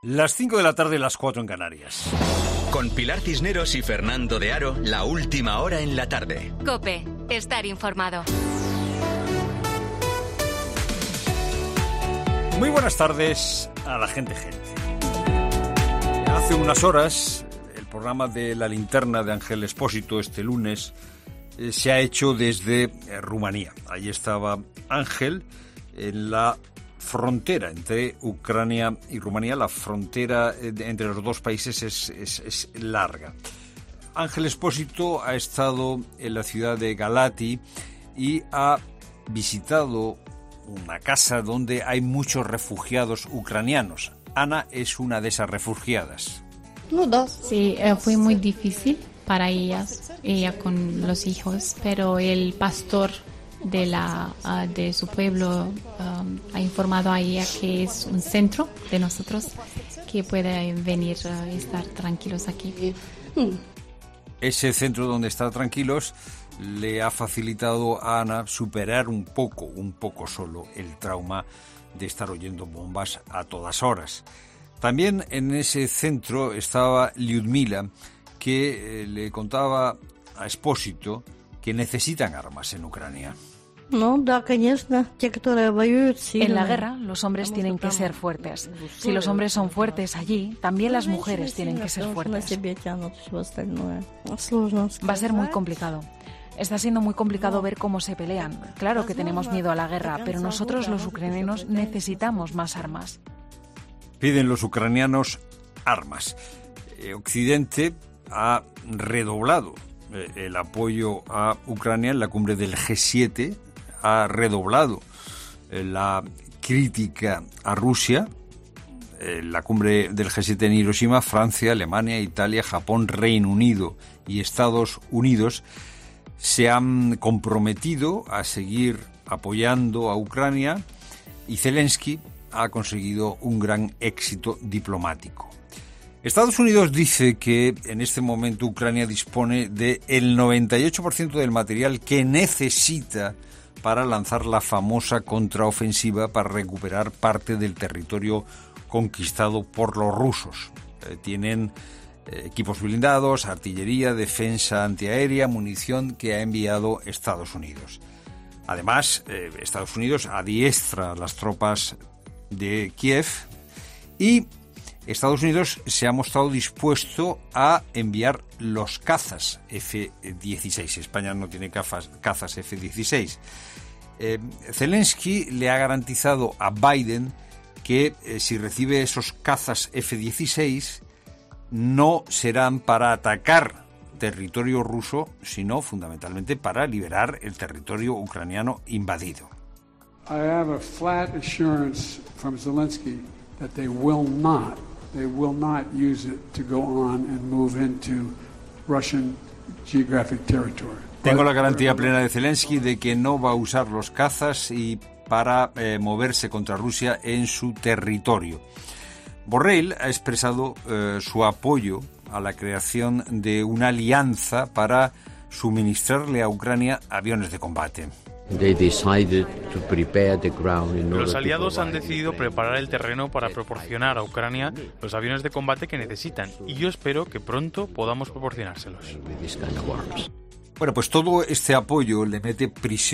Las 5 de la tarde, las 4 en Canarias. Con Pilar Cisneros y Fernando de Aro, la última hora en la tarde. COPE, estar informado. Muy buenas tardes a la gente. Hace unas horas, el programa de La Linterna de Ángel Expósito, este lunes, se ha hecho desde Rumanía. Allí estaba Ángel en la frontera entre Ucrania y Rumanía. La frontera entre los dos países es larga. Ángel Expósito ha estado en la ciudad de Galati y ha visitado una casa donde hay muchos refugiados ucranianos. Ana es una de esas refugiadas. Sí, fue muy difícil para ella con los hijos, pero el pastor de su pueblo ha informado a ella que es un centro de nosotros, que puede venir a estar tranquilos aquí. Ese centro donde estar tranquilos le ha facilitado a Ana superar un poco solo el trauma de estar oyendo bombas a todas horas. También en ese centro estaba Lyudmila, que le contaba a Expósito que necesitan armas en Ucrania. En la guerra, los hombres tienen que ser fuertes. Si los hombres son fuertes allí, también las mujeres tienen que ser fuertes. Va a ser muy complicado. Está siendo muy complicado ver cómo se pelean. Claro que tenemos miedo a la guerra, pero nosotros los ucranianos necesitamos más armas. Piden los ucranianos armas. Occidente ha redoblado el apoyo a Ucrania en la cumbre del G7, ha redoblado la crítica a Rusia. La cumbre del G7 en Hiroshima, Francia, Alemania, Italia, Japón, Reino Unido y Estados Unidos se han comprometido a seguir apoyando a Ucrania, y Zelensky ha conseguido un gran éxito diplomático. Estados Unidos dice que en este momento Ucrania dispone del 98% del material que necesita para lanzar la famosa contraofensiva para recuperar parte del territorio conquistado por los rusos. Tienen equipos blindados, artillería, defensa antiaérea, munición que ha enviado Estados Unidos. Además, Estados Unidos adiestra las tropas de Kiev y Estados Unidos se ha mostrado dispuesto a enviar los cazas F-16. España no tiene cazas F-16. Zelensky le ha garantizado a Biden que si recibe esos cazas F-16 no serán para atacar territorio ruso, sino fundamentalmente para liberar el territorio ucraniano invadido. I have a flat assurance from Zelensky that they will not use it to go on and move into Russian geographic territory. Tengo la garantía plena de Zelensky de que no va a usar los cazas y para moverse contra Rusia en su territorio. Borrell ha expresado su apoyo a la creación de una alianza para suministrarle a Ucrania aviones de combate. Los aliados han decidido preparar el terreno para proporcionar a Ucrania los aviones de combate que necesitan, y yo espero que pronto podamos proporcionárselos. Bueno, pues todo este apoyo le mete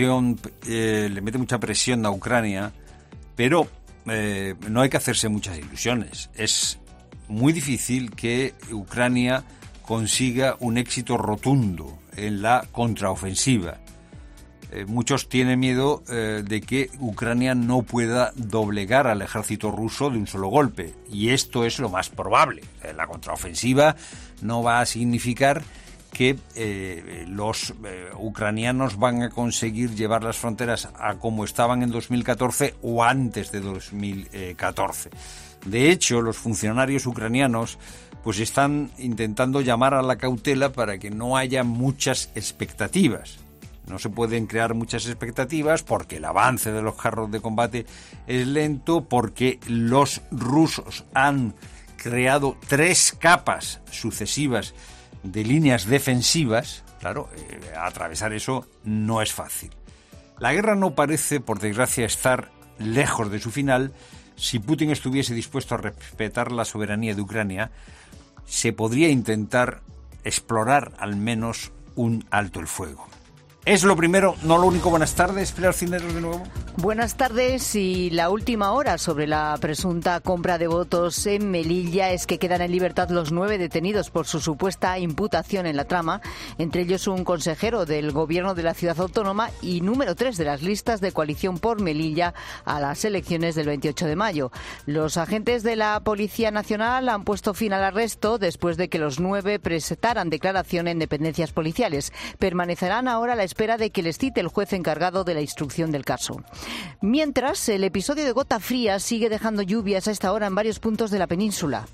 mucha presión a Ucrania, pero no hay que hacerse muchas ilusiones. Es muy difícil que Ucrania consiga un éxito rotundo en la contraofensiva. Muchos tienen miedo de que Ucrania no pueda doblegar al ejército ruso de un solo golpe, y esto es lo más probable. La contraofensiva no va a significar que los ucranianos van a conseguir llevar las fronteras a como estaban en 2014 o antes de 2014. De hecho, los funcionarios ucranianos pues están intentando llamar a la cautela para que no haya muchas expectativas. No se pueden crear muchas expectativas porque el avance de los carros de combate es lento, porque los rusos han creado 3 capas sucesivas de líneas defensivas. Claro, atravesar eso no es fácil. La guerra no parece, por desgracia, estar lejos de su final, si Putin estuviese dispuesto a respetar la soberanía de Ucrania, se podría intentar explorar al menos un alto el fuego. Es lo primero, no lo único. Buenas tardes, Pilar Cisneros de nuevo. Buenas tardes, y la última hora sobre la presunta compra de votos en Melilla es que quedan en libertad los 9 detenidos por su supuesta imputación en la trama, entre ellos un consejero del gobierno de la ciudad autónoma y número 3 de las listas de coalición por Melilla a las elecciones del 28 de mayo. Los agentes de la Policía Nacional han puesto fin al arresto después de que los 9 presentaran declaración en dependencias policiales. Permanecerán ahora a la espera de que les cite el juez encargado de la instrucción del caso. Mientras, el episodio de gota fría sigue dejando lluvias a esta hora en varios puntos de la península.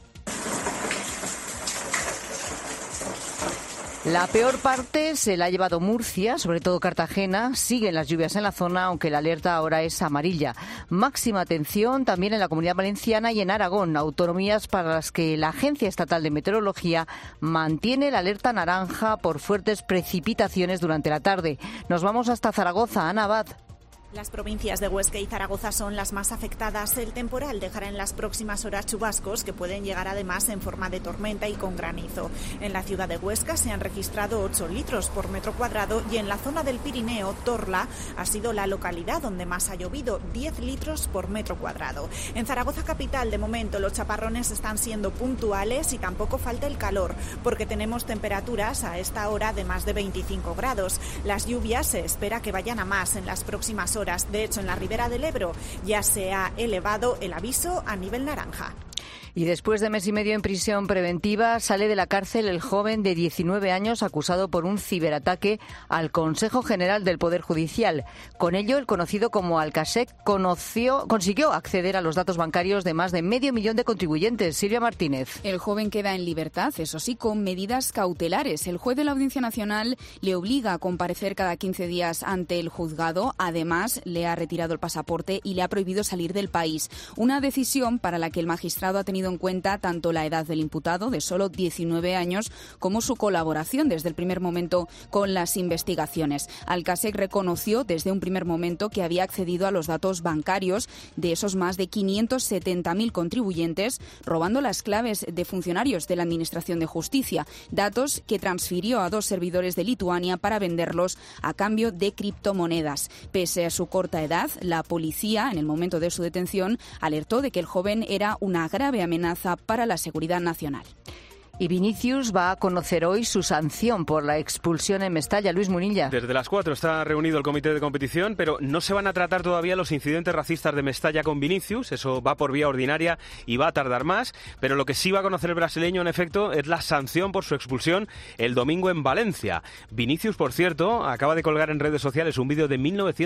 La peor parte se la ha llevado Murcia, sobre todo Cartagena. Siguen las lluvias en la zona, aunque la alerta ahora es amarilla. Máxima atención también en la Comunidad Valenciana y en Aragón, autonomías para las que la Agencia Estatal de Meteorología mantiene la alerta naranja por fuertes precipitaciones durante la tarde. Nos vamos hasta Zaragoza. Ana Abad. Las provincias de Huesca y Zaragoza son las más afectadas. El temporal dejará en las próximas horas chubascos que pueden llegar además en forma de tormenta y con granizo. En la ciudad de Huesca se han registrado 8 litros por metro cuadrado y en la zona del Pirineo, Torla ha sido la localidad donde más ha llovido, 10 litros por metro cuadrado. En Zaragoza capital, de momento, los chaparrones están siendo puntuales y tampoco falta el calor, porque tenemos temperaturas a esta hora de más de 25 grados. Las lluvias se espera que vayan a más en las próximas horas. De hecho, en la Ribera del Ebro ya se ha elevado el aviso a nivel naranja. Y después de mes y medio en prisión preventiva, sale de la cárcel el joven de 19 años acusado por un ciberataque al Consejo General del Poder Judicial. Con ello, el conocido como Alcasec consiguió acceder a los datos bancarios de más de 500.000 de contribuyentes. Silvia Martínez. El joven queda en libertad, eso sí, con medidas cautelares. El juez de la Audiencia Nacional le obliga a comparecer cada 15 días ante el juzgado. Además, le ha retirado el pasaporte y le ha prohibido salir del país. Una decisión para la que el magistrado ha tenido en cuenta tanto la edad del imputado, de solo 19 años, como su colaboración desde el primer momento con las investigaciones. Alcasec reconoció desde un primer momento que había accedido a los datos bancarios de esos más de 570.000 contribuyentes, robando las claves de funcionarios de la Administración de Justicia, datos que transfirió a 2 servidores de Lituania para venderlos a cambio de criptomonedas. Pese a su corta edad, la policía, en el momento de su detención, alertó de que el joven era una grave amenaza para la seguridad nacional. Y Vinicius va a conocer hoy su sanción por la expulsión en Mestalla. Luis Munilla. Desde las 4 está reunido el comité de competición, pero no se van a tratar todavía los incidentes racistas de Mestalla con Vinicius. Eso va por vía ordinaria y va a tardar más. Pero lo que sí va a conocer el brasileño, en efecto, es la sanción por su expulsión el domingo en Valencia. Vinicius, por cierto, acaba de colgar en redes sociales un vídeo de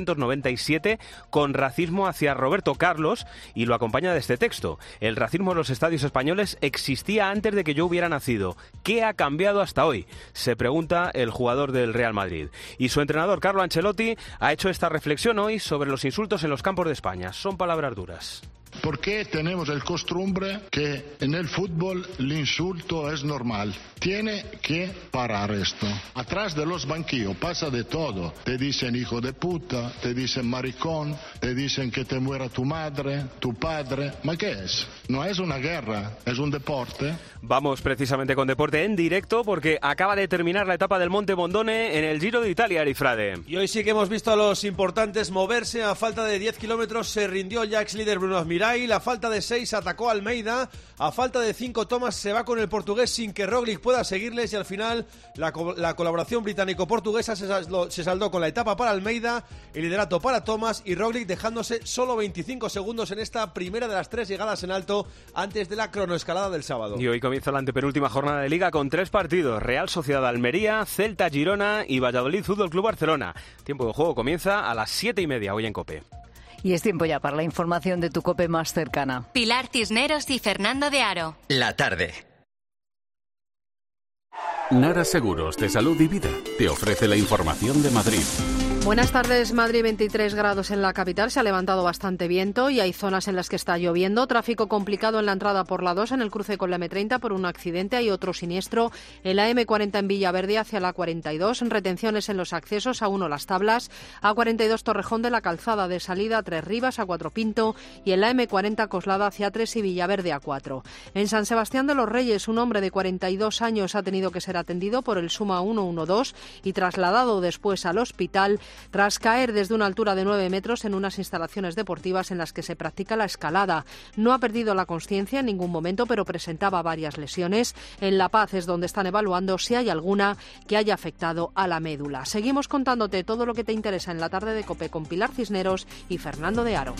1997 con racismo hacia Roberto Carlos y lo acompaña de este texto. El racismo en los estadios españoles existía antes de que yo hubiera nacido. ¿Qué ha cambiado hasta hoy?, se pregunta el jugador del Real Madrid. Y su entrenador, Carlo Ancelotti, ha hecho esta reflexión hoy sobre los insultos en los campos de España. Son palabras duras. ¿Por qué tenemos el costumbre que en el fútbol el insulto es normal? Tiene que parar esto. Atrás de los banquillos pasa de todo. Te dicen hijo de puta, te dicen maricón, te dicen que te muera tu madre, tu padre. ¿Ma qué es? No es una guerra, es un deporte. Vamos precisamente con deporte en directo porque acaba de terminar la etapa del Monte Bondone en el Giro de Italia, Arifrade. Y hoy sí que hemos visto a los importantes moverse. A falta de 10 kilómetros se rindió ya ex-líder Bruno Mirai. A falta de 6 atacó Almeida. A falta de 5 Thomas se va con el portugués sin que Roglic pueda seguirles. Y al final la colaboración británico-portuguesa se saldó con la etapa para Almeida, el liderato para Thomas y Roglic dejándose solo 25 segundos en esta primera de las 3 llegadas en alto antes de la cronoescalada del sábado. Y hoy comienza la antepenúltima jornada de Liga con 3 partidos: Real Sociedad Almería, Celta Girona y Valladolid Fútbol Club Barcelona. Tiempo de juego comienza a las 7:30 hoy en COPE. Y es tiempo ya para la información de tu COPE más cercana. Pilar Cisneros y Fernando de Aro. La tarde. Nara Seguros de Salud y Vida te ofrece la información de Madrid. Buenas tardes. Madrid, 23 grados en la capital. Se ha levantado bastante viento y hay zonas en las que está lloviendo. Tráfico complicado en la entrada por la 2 en el cruce con la M30 por un accidente. Hay otro siniestro en la M40 en Villaverde hacia la 42. Retenciones en los accesos a 1 Las Tablas, a 42 Torrejón de la Calzada de salida, a 3 Rivas, a 4 Pinto y en la M40 Coslada hacia 3 y Villaverde a 4. En San Sebastián de los Reyes, un hombre de 42 años ha tenido que ser atendido por el Suma 112 y trasladado después al hospital tras caer desde una altura de 9 metros en unas instalaciones deportivas en las que se practica la escalada. No ha perdido la consciencia en ningún momento, pero presentaba varias lesiones. En La Paz es donde están evaluando si hay alguna que haya afectado a la médula. Seguimos contándote todo lo que te interesa en la tarde de COPE con Pilar Cisneros y Fernando de Aro.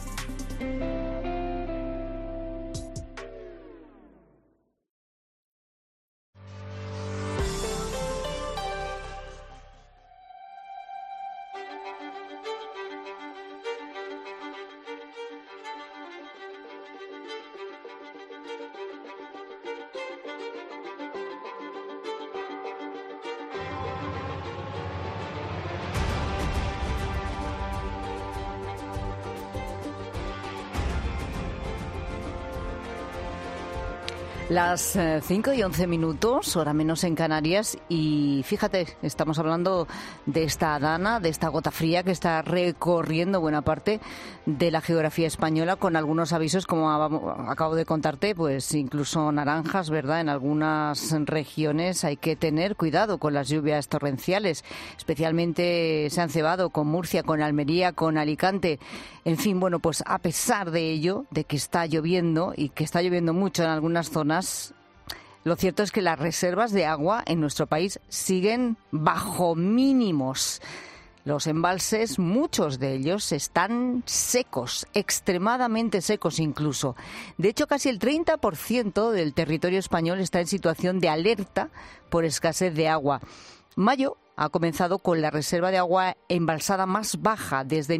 Las 5:11, hora menos en Canarias, y fíjate, estamos hablando de esta dana, de esta gota fría que está recorriendo buena parte de la geografía española, con algunos avisos, como acabo de contarte, pues incluso naranjas, ¿verdad? En algunas regiones hay que tener cuidado con las lluvias torrenciales, especialmente se han cebado con Murcia, con Almería, con Alicante. En fin, bueno, pues a pesar de ello, de que está lloviendo y que está lloviendo mucho en algunas zonas, lo cierto es que las reservas de agua en nuestro país siguen bajo mínimos. Los embalses, muchos de ellos, están secos, extremadamente secos incluso. De hecho, casi el 30% del territorio español está en situación de alerta por escasez de agua. Mayo ha comenzado con la reserva de agua embalsada más baja desde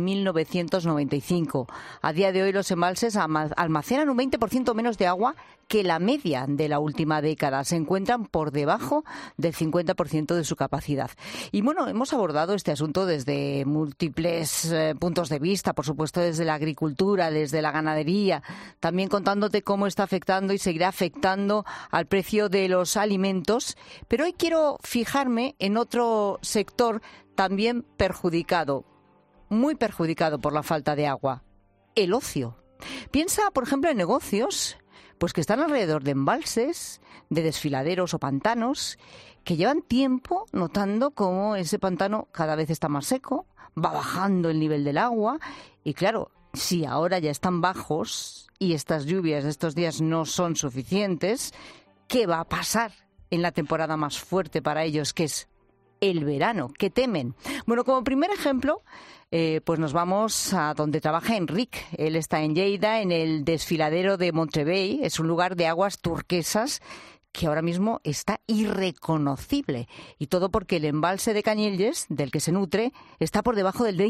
1995. A día de hoy los embalses almacenan un 20% menos de agua que la media de la última década. Se encuentran por debajo del 50% de su capacidad. Y bueno, hemos abordado este asunto desde múltiples puntos de vista, por supuesto desde la agricultura, desde la ganadería, también contándote cómo está afectando y seguirá afectando al precio de los alimentos. Pero hoy quiero fijarme en otro sector también perjudicado, muy perjudicado por la falta de agua: el ocio. Piensa, por ejemplo, en negocios pues que están alrededor de embalses, de desfiladeros o pantanos, que llevan tiempo notando cómo ese pantano cada vez está más seco, va bajando el nivel del agua, y claro, si ahora ya están bajos y estas lluvias de estos días no son suficientes, ¿qué va a pasar en la temporada más fuerte para ellos, que es el verano? ¿Qué temen? Bueno, como primer ejemplo, pues nos vamos a donde trabaja Enric. Él está en Lleida, en el desfiladero de Montrebey. Es un lugar de aguas turquesas que ahora mismo está irreconocible. Y todo porque el embalse de Canyelles, del que se nutre, está por debajo del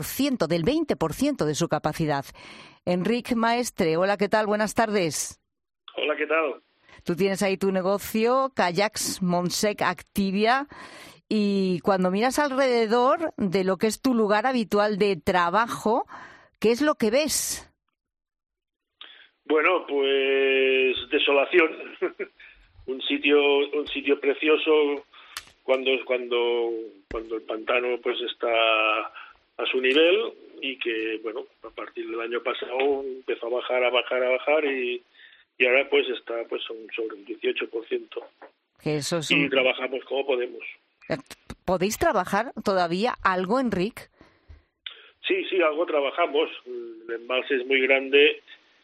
20% de su capacidad. Enric Maestre, hola, ¿qué tal? Buenas tardes. Hola, ¿qué tal? Tú tienes ahí tu negocio, Kayaks Montsec Activia, y cuando miras alrededor de lo que es tu lugar habitual de trabajo, ¿qué es lo que ves? Bueno, pues desolación. un sitio precioso cuando el pantano pues está a su nivel, y que bueno, a partir del año pasado empezó a bajar y ahora pues está pues sobre el 18%. Eso es y trabajamos como podemos. ¿Podéis trabajar todavía algo, Enric? Sí, algo trabajamos. El embalse es muy grande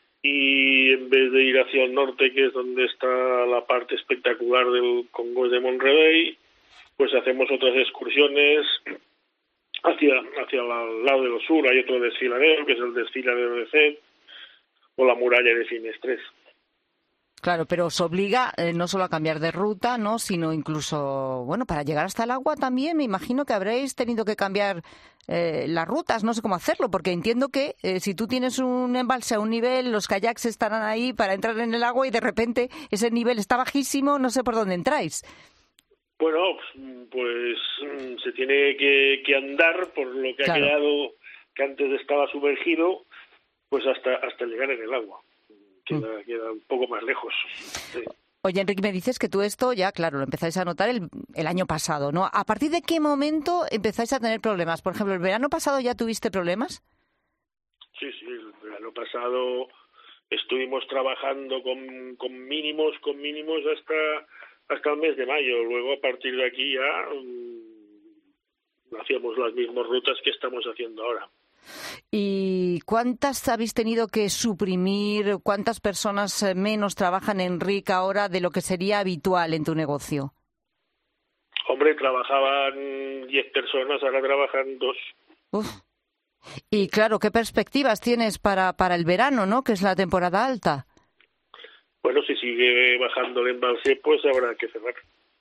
y en vez de ir hacia el norte, que es donde está la parte espectacular del Congo de Montrebey, pues hacemos otras excursiones hacia el lado del sur. Hay otro desfiladero, que es el desfiladero de Ced, o la muralla de Finestres. Claro, pero os obliga no solo a cambiar de ruta, ¿no?, sino incluso, bueno, para llegar hasta el agua también me imagino que habréis tenido que cambiar las rutas, no sé cómo hacerlo, porque entiendo que si tú tienes un embalse a un nivel, los kayaks estarán ahí para entrar en el agua y de repente ese nivel está bajísimo, no sé por dónde entráis. Bueno, pues se tiene que andar por lo que ha quedado, que antes estaba sumergido, pues hasta llegar en el agua. Queda un poco más lejos. Sí. Oye, Enrique, me dices que tú esto ya, claro, lo empezáis a notar el año pasado, ¿no? ¿A partir de qué momento empezáis a tener problemas? Por ejemplo, ¿el verano pasado ya tuviste problemas? Sí, el verano pasado estuvimos trabajando con mínimos hasta el mes de mayo. Luego, a partir de aquí ya hacíamos las mismas rutas que estamos haciendo ahora. ¿Y cuántas habéis tenido que suprimir? ¿Cuántas personas menos trabajan en RIC ahora de lo que sería habitual en tu negocio? Hombre, trabajaban 10 personas, ahora trabajan 2. Uf. Y claro, ¿qué perspectivas tienes para el verano, no? Que es la temporada alta. Bueno, si sigue bajando el embalse, pues habrá que cerrar.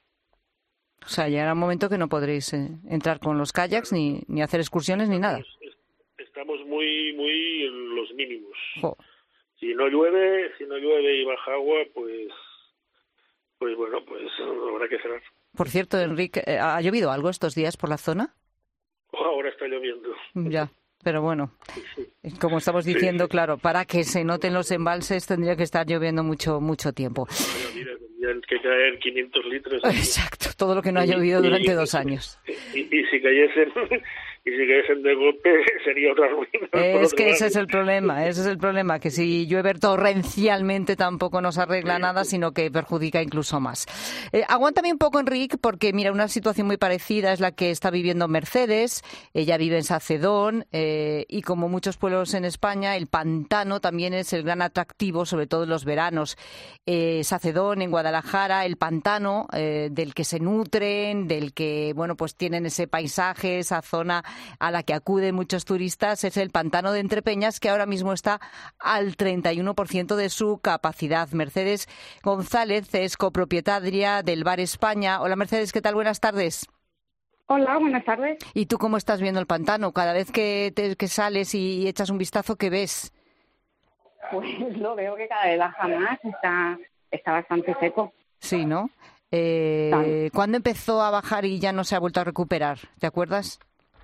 O sea, llegará un momento que no podréis entrar con los kayaks ni hacer excursiones ni nada. Estamos muy en los mínimos. Jo. Si no llueve y baja agua, pues bueno, pues habrá que cerrar. Por cierto, Enrique, ¿ha llovido algo estos días por la zona? Ahora está lloviendo. Ya, pero bueno, como estamos diciendo, claro, para que se noten los embalses tendría que estar lloviendo mucho tiempo. Mira, tendrían que caer 500 litros. Exacto, todo lo que no ha llovido durante 2 años. Y si cayesen de golpe sería otra ruina. Es que ese es el problema, que si llueve torrencialmente tampoco nos arregla nada, sino que perjudica incluso más. Aguántame un poco, Enrique, porque mira, una situación muy parecida es la que está viviendo Mercedes. Ella vive en Sacedón y como muchos pueblos en España, el pantano también es el gran atractivo, sobre todo en los veranos. Sacedón, en Guadalajara, el pantano del que se nutren, del que, bueno, pues tienen ese paisaje, esa zona a la que acuden muchos turistas, es el pantano de Entrepeñas, que ahora mismo está al 31% de su capacidad. Mercedes González es copropietaria del Bar España. Hola, Mercedes, ¿qué tal? Buenas tardes. Hola, buenas tardes. ¿Y tú cómo estás viendo el pantano? Cada vez que sales y echas un vistazo, ¿qué ves? Pues lo veo que cada vez baja más, está bastante seco. Sí, ¿no? ¿Cuándo empezó a bajar y ya no se ha vuelto a recuperar? ¿Te acuerdas?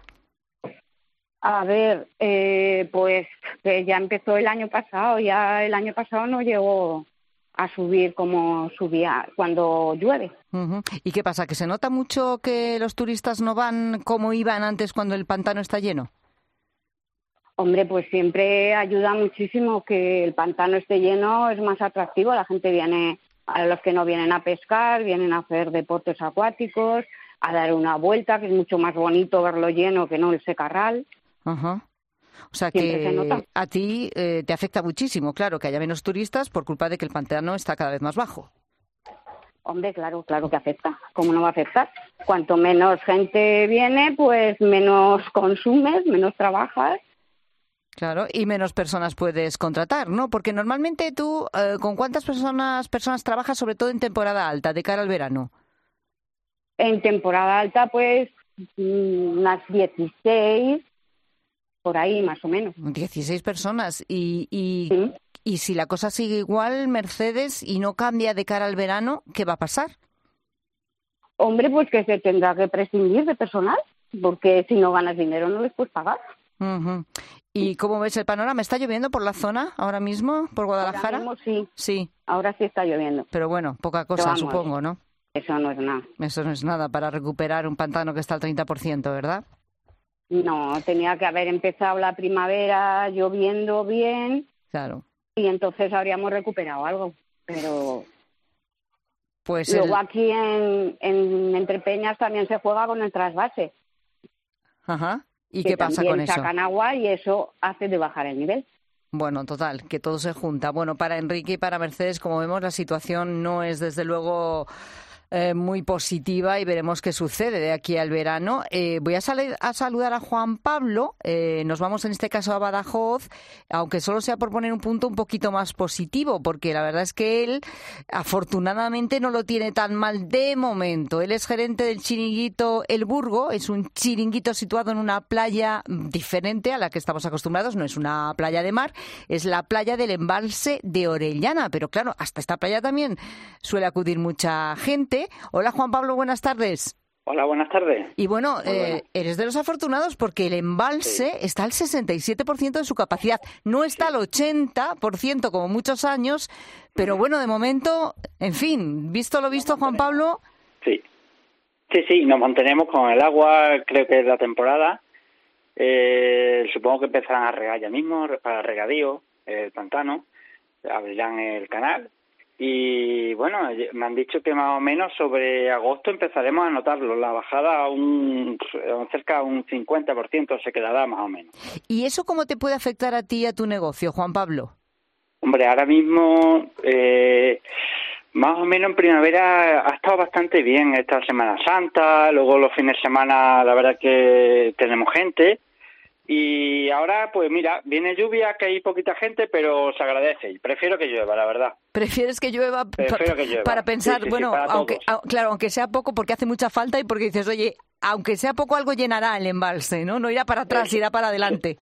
A ver, pues ya empezó el año pasado, ya el año pasado no llegó a subir como subía cuando llueve. Uh-huh. ¿Y qué pasa? ¿Que se nota mucho que los turistas no van como iban antes cuando el pantano está lleno? Hombre, pues siempre ayuda muchísimo que el pantano esté lleno, es más atractivo, la gente viene, a los que no vienen a pescar, vienen a hacer deportes acuáticos, a dar una vuelta, que es mucho más bonito verlo lleno que no el secarral. Ajá. O sea que a ti te afecta muchísimo, claro, que haya menos turistas por culpa de que el pantano está cada vez más bajo. Hombre, claro que afecta. ¿Cómo no va a afectar? Cuanto menos gente viene, pues menos consumes, menos trabajas. Claro, y menos personas puedes contratar, ¿no? Porque normalmente tú, ¿con cuántas personas trabajas, sobre todo en temporada alta, de cara al verano? En temporada alta, pues, unas 16... por ahí, más o menos. 16 personas. Sí. Y si la cosa sigue igual, Mercedes, y no cambia de cara al verano, ¿qué va a pasar? Hombre, pues que se tendrá que prescindir de personal, porque si no ganas dinero no les puedes pagar. Uh-huh. ¿Y cómo ves el panorama? ¿Está lloviendo por la zona ahora mismo, por Guadalajara? Ahora mismo sí. Sí. Ahora sí está lloviendo. Pero bueno, poca cosa, supongo, ¿no? Eso no es nada. Eso no es nada para recuperar un pantano que está al 30%, ¿verdad? No, tenía que haber empezado la primavera lloviendo bien. Claro. Y entonces habríamos recuperado algo. Pero pues luego aquí en Entrepeñas también se juega con el trasvase. Ajá. ¿Y qué pasa con eso? Sacan agua y eso hace de bajar el nivel. Bueno, total, que todo se junta. Bueno, para Enrique y para Mercedes, como vemos, la situación no es desde luego muy positiva y veremos qué sucede de aquí al verano. Voy a saludar a Juan Pablo. Nos vamos en este caso a Badajoz, aunque solo sea por poner un punto un poquito más positivo, porque la verdad es que él afortunadamente no lo tiene tan mal de momento. Él es gerente del chiringuito El Burgo. Es un chiringuito situado en una playa diferente a la que estamos acostumbrados. No es una playa de mar, es la playa del embalse de Orellana. Pero claro, hasta esta playa también suele acudir mucha gente. embalse. Hola, Juan Pablo, buenas tardes. Hola, buenas tardes. Y bueno, eres de los afortunados porque el embalse está al 67% de su capacidad. No está al 80% como muchos años, pero bueno, de momento, en fin, visto lo visto, Juan Pablo. Sí, nos mantenemos con el agua, creo que es la temporada. Supongo que empezarán a regar ya mismo, para regadío, el pantano, abrirán el canal. Y bueno, me han dicho que más o menos sobre agosto empezaremos a notarlo. La bajada cerca de un 50% se quedará más o menos. ¿Y eso cómo te puede afectar a ti y a tu negocio, Juan Pablo? Hombre, ahora mismo, más o menos en primavera ha estado bastante bien esta Semana Santa. Luego los fines de semana, la verdad que tenemos gente. Y ahora, pues mira, viene lluvia, que hay poquita gente, pero se agradece. Y prefiero que llueva, la verdad. ¿Prefieres que llueva? Para pensar, sí, bueno, para claro, aunque sea poco, porque hace mucha falta y porque dices, oye, aunque sea poco, algo llenará el embalse, ¿no? No irá para atrás, irá para adelante.